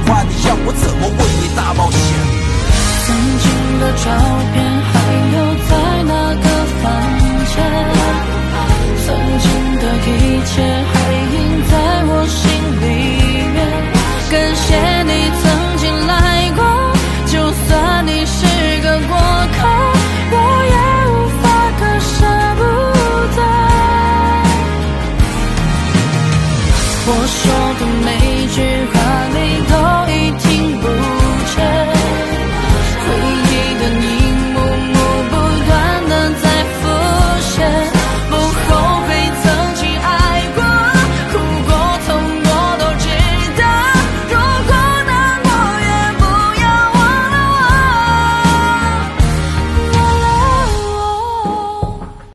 话，你要我怎么为你大冒险？ 曾经的照片还留在那个房间，曾经的一切还印在我心里面。感谢你曾经来过，就算你是个过客，我也无法割舍不得。我说的每句话